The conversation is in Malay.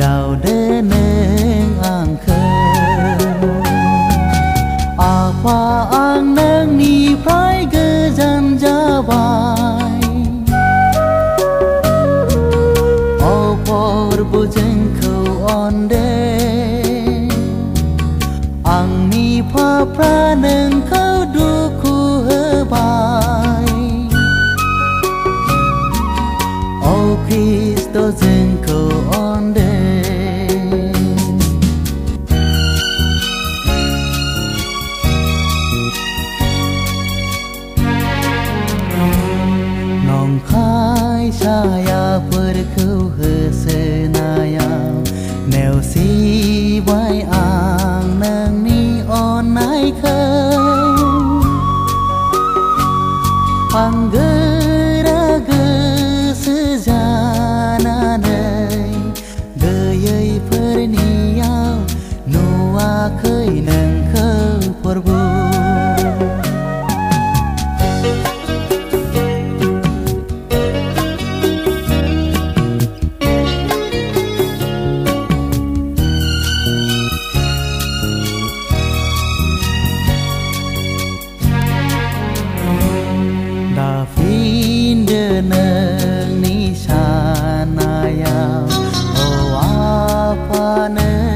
đào đê neng ang khơ à pha ang neng ni phai gơ jan ja bai o por bu jeng khâu on đê ang ni pha pra neng khâu du khu hơ bai o Cristo jeng khâu on đê nong khai saya perkhâu hơ senaya neo si vai ang nang ni on nai khâu panggera ge sejana nei gayai perniau noa khơi nang khâu porbu Davin deneng ni sanaya o apa ne